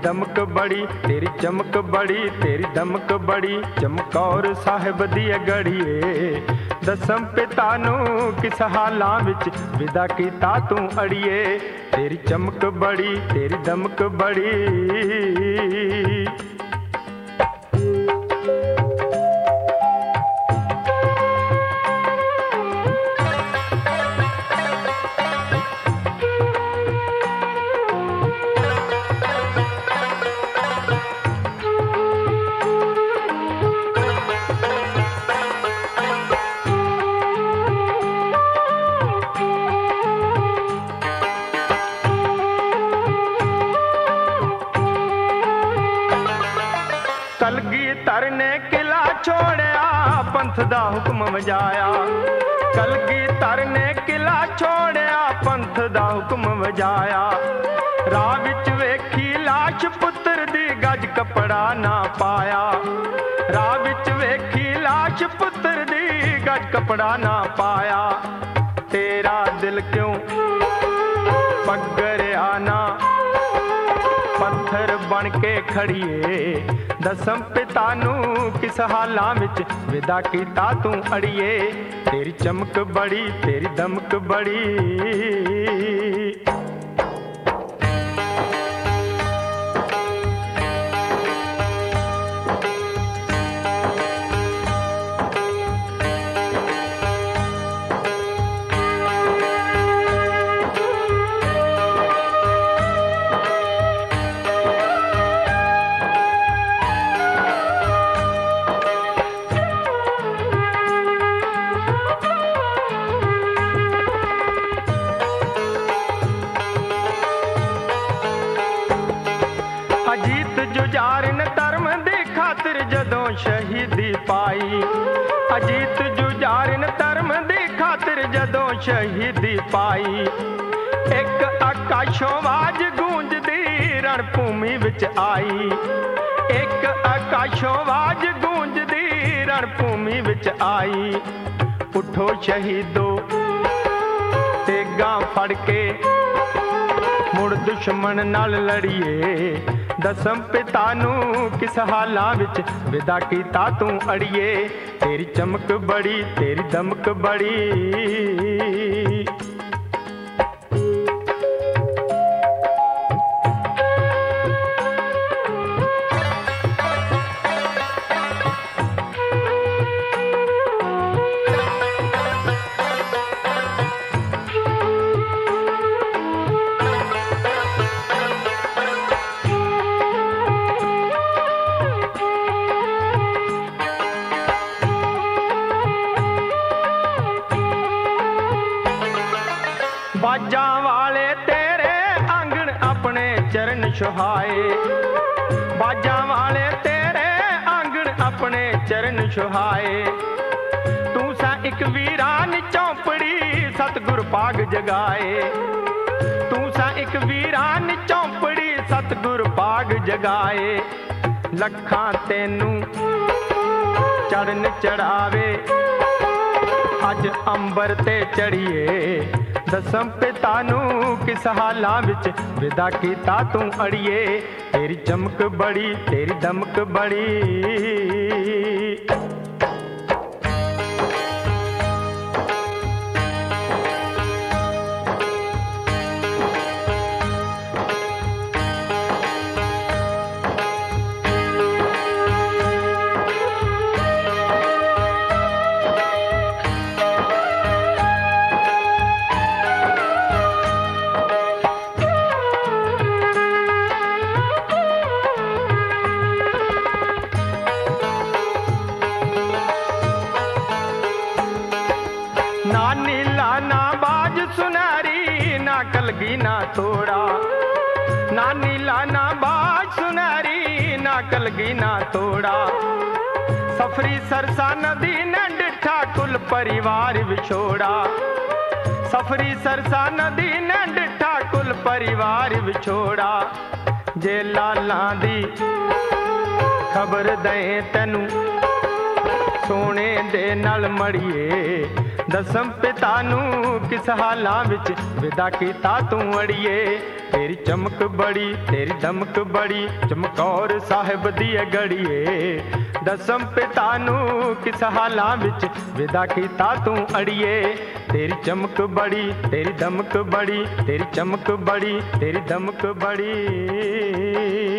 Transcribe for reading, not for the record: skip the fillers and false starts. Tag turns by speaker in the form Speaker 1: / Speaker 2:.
Speaker 1: दमक बड़ी, तेरी चमक बड़ी, तेरी दमक बड़ी। चमकौर साहिब दी गढ़िए दसम पिता नू किस हालां विच विदा कीता तू अड़िए। तेरी चमक बड़ी, तेरी दमक बड़ी। कलगीधर ने किला छोड़िया पंथ दा हुक्म वजाया। कलगीधर ने किला छोड़िया पंथ दा हुक्म वजाया। राह विच वेखी लाश पुत्र दी गज कपड़ा ना पाया। राह विच वेखी लाश पुत्र दी गज कपड़ा ना पाया। तेरा दिल क्यों पगरिया ना पत्थर बन के खड़िए। दसम पिता नू किस हालां विच विदा कीता तू अड़िए। तेरी चमक बड़ी, तेरी दमक बड़ी। अजीत जुझारन धर्म दी खातिर जदों शहीदी पाई। अजीत जुझारन धर्म दी खातिर जदों शहीदी पाई। एक आकाशों आवाज गूंजदी रणभूमि विच आई। एक आकाशों आवाज गूंजदी रणभूमि विच आई। उठो शहीदो तेगां फड़ के मुड़ दुश्मन नाल लड़िए। दसम पिता नू किस हालां विच विदा कीता तू अड़िए। तेरी चमक बड़ी, तेरी दमक बड़ी। बाजां वाले तेरे आंगन अपने चरण सुहाए। बाजां वाले तेरे आंगन अपने चरण सुहाए। तू सा एक वीरान चौपड़ी सतगुर पाग जगाए। तू सा एक वीरान चौपड़ी सतगुर पाग जगाए। लखां तेनू चढ़न चढ़ावे अज अंबर ते चढ़िए। दसम पिता नू किस हालां विच विदा कीता तू अड़िए। तेरी चमक बड़ी, तेरी दमक बड़ी। ना नीला ना बाज सुनारी ना कलगी ना तोड़ा। ना नीला ना बाज सुनारी ना कलगी ना तोड़ा। सफरी सरसा नदी ने डिठा कुल परिवार विछोड़ा। सफरी सरसा नदी ने डिठा कुल परिवार विछोड़ा। जे लाला दी खबर दे तैनू सोने दे नाल मड़िए। ਦਸਮ ਪਿਤਾ ਨੂੰ ਕਿਸ ਹਾਲਾਂ ਵਿੱਚ ਵਿਦਾ ਕੀਤਾ ਤੂੰ ਅੜੀਏ। ਤੇਰੀ ਚਮਕ ਬੜੀ ਤੇਰੀ ਦਮਕ ਬੜੀ ਚਮਕੌਰ ਸਾਹਿਬ ਦੀ ਗੜੀਏ। ਦਸਮ ਪਿਤਾ ਨੂੰ ਕਿਸ ਹਾਲਾਂ ਵਿੱਚ ਵਿਦਾ ਕੀਤਾ ਤੂੰ ਅੜੀਏ। ਤੇਰੀ ਚਮਕ ਬੜੀ ਤੇਰੀ ਦਮਕ ਬੜੀ ਤੇਰੀ ਚਮਕ ਬੜੀ ਤੇਰੀ ਦਮਕ ਬੜੀ।